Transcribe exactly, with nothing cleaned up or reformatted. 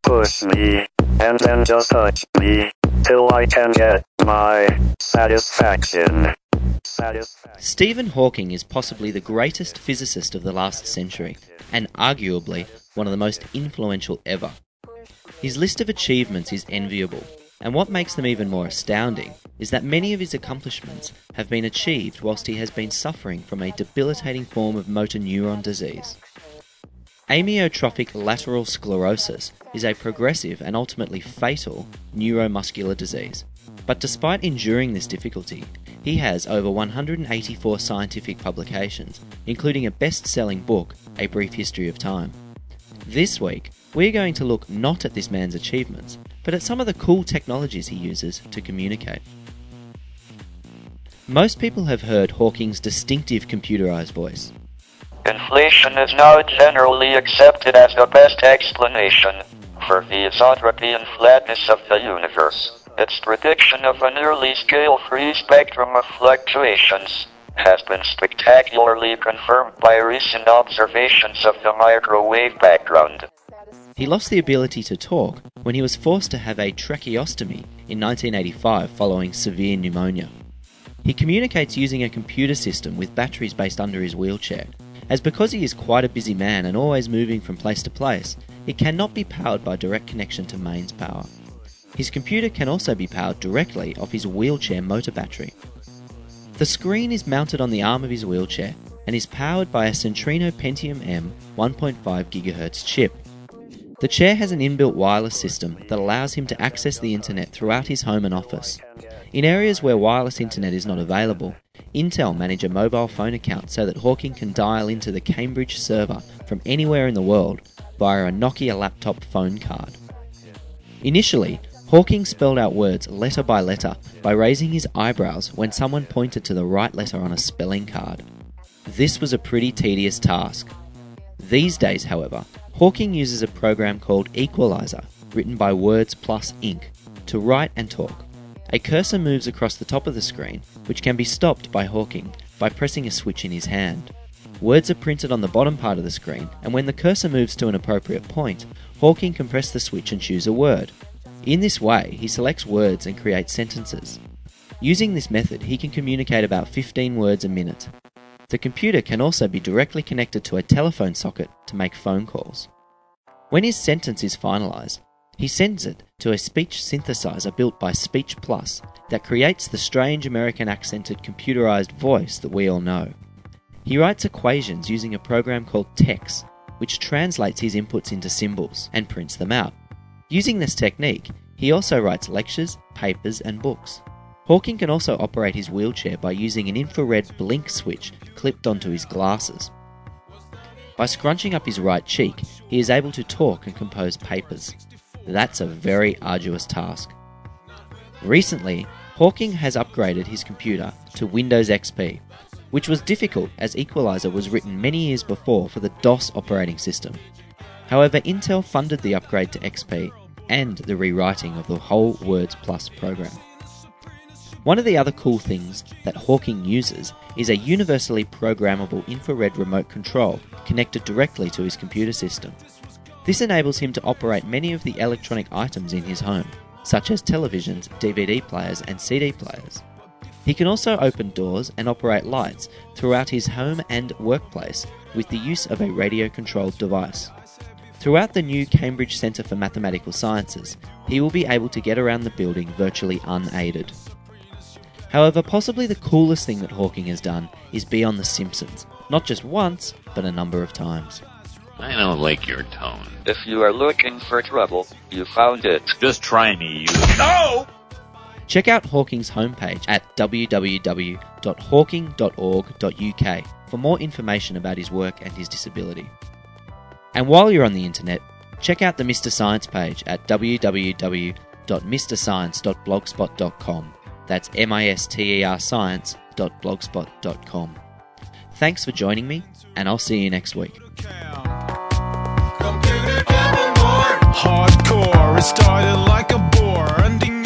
push me, and then just touch me, till I can get my satisfaction. Satisfaction. Stephen Hawking is possibly the greatest physicist of the last century, and arguably one of the most influential ever. His list of achievements is enviable, and what makes them even more astounding is that many of his accomplishments have been achieved whilst he has been suffering from a debilitating form of motor neuron disease. Amyotrophic lateral sclerosis is a progressive and ultimately fatal neuromuscular disease, but despite enduring this difficulty, he has over one hundred eighty-four scientific publications, including a best-selling book, A Brief History of Time. This week, we're going to look not at this man's achievements, but at some of the cool technologies he uses to communicate. Most people have heard Hawking's distinctive computerized voice. Inflation is now generally accepted as the best explanation for the isotropy and flatness of the universe. Its prediction of a nearly scale-free spectrum of fluctuations has been spectacularly confirmed by recent observations of the microwave background. He lost the ability to talk when he was forced to have a tracheostomy in nineteen eighty-five following severe pneumonia. He communicates using a computer system with batteries based under his wheelchair, as because he is quite a busy man and always moving from place to place, it cannot be powered by direct connection to mains power. His computer can also be powered directly off his wheelchair motor battery. The screen is mounted on the arm of his wheelchair and is powered by a Centrino Pentium M one point five gigahertz chip. The chair has an inbuilt wireless system that allows him to access the internet throughout his home and office. In areas where wireless internet is not available, Intel manage a mobile phone account so that Hawking can dial into the Cambridge server from anywhere in the world via a Nokia laptop phone card. Initially, Hawking spelled out words letter by letter by raising his eyebrows when someone pointed to the right letter on a spelling card. This was a pretty tedious task. These days, however, Hawking uses a program called Equalizer, written by Words Plus Incorporated, to write and talk. A cursor moves across the top of the screen, which can be stopped by Hawking by pressing a switch in his hand. Words are printed on the bottom part of the screen, and when the cursor moves to an appropriate point, Hawking can press the switch and choose a word. In this way, he selects words and creates sentences. Using this method, he can communicate about fifteen words a minute. The computer can also be directly connected to a telephone socket to make phone calls. When his sentence is finalized, he sends it to a speech synthesizer built by Speech Plus that creates the strange American accented computerized voice that we all know. He writes equations using a program called TeX, which translates his inputs into symbols and prints them out. Using this technique, he also writes lectures, papers, and books. Hawking can also operate his wheelchair by using an infrared blink switch clipped onto his glasses. By scrunching up his right cheek, he is able to talk and compose papers. That's a very arduous task. Recently, Hawking has upgraded his computer to Windows X P, which was difficult as Equalizer was written many years before for the DOS operating system. However, Intel funded the upgrade to X P and the rewriting of the whole Words Plus program. One of the other cool things that Hawking uses is a universally programmable infrared remote control connected directly to his computer system. This enables him to operate many of the electronic items in his home, such as televisions, D V D players, and C D players. He can also open doors and operate lights throughout his home and workplace with the use of a radio-controlled device. Throughout the new Cambridge Centre for Mathematical Sciences, he will be able to get around the building virtually unaided. However, possibly the coolest thing that Hawking has done is be on The Simpsons, not just once, but a number of times. I don't like your tone. If you are looking for trouble, you found it. Just try me, you... No! Check out Hawking's homepage at w w w dot hawking dot org dot u k for more information about his work and his disability. And while you're on the internet, check out the Mister Science page at w w w dot mister science dot blogspot dot com. That's M I S T E R science dot blogspot dot com. Thanks for joining me, and I'll see you next week. Hardcore, it started like a bore, ending